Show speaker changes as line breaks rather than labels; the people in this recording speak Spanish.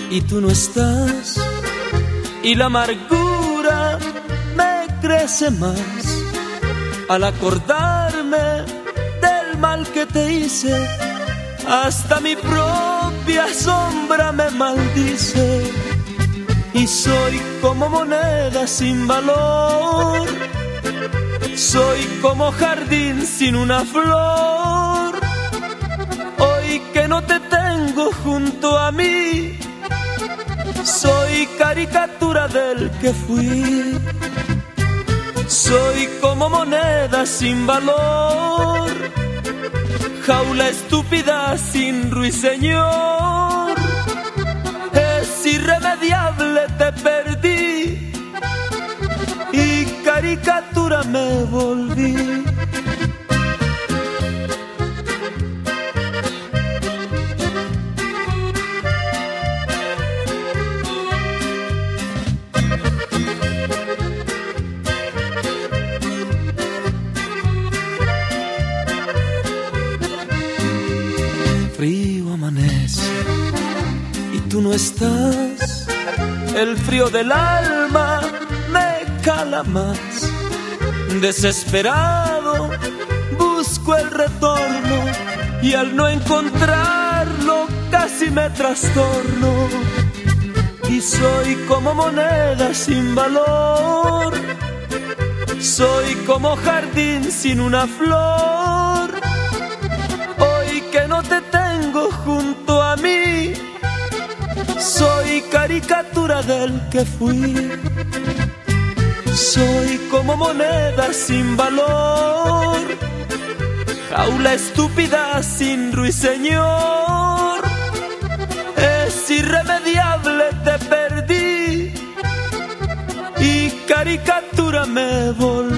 y tú no estás, y la amargura me crece más al acordarme del mal que te hice. Hasta mi propia sombra me maldice y soy como moneda sin valor. Soy como jardín sin una flor. Hoy que no te tengo junto a mí, soy caricatura del que fui. Soy como moneda sin valor, jaula estúpida sin ruiseñor. Es irremediable, te perdí y caricatura me volví. Frío amanece y tú no estás, el frío del alma me cala más. Desesperado busco el retorno y al no encontrarlo casi me trastorno. Y soy como moneda sin valor, soy como jardín sin una flor. Hoy que no te tengo junto a mí, soy caricatura del que fui. Soy como moneda sin valor, jaula estúpida sin ruiseñor. Es irremediable, te perdí y caricatura me volví.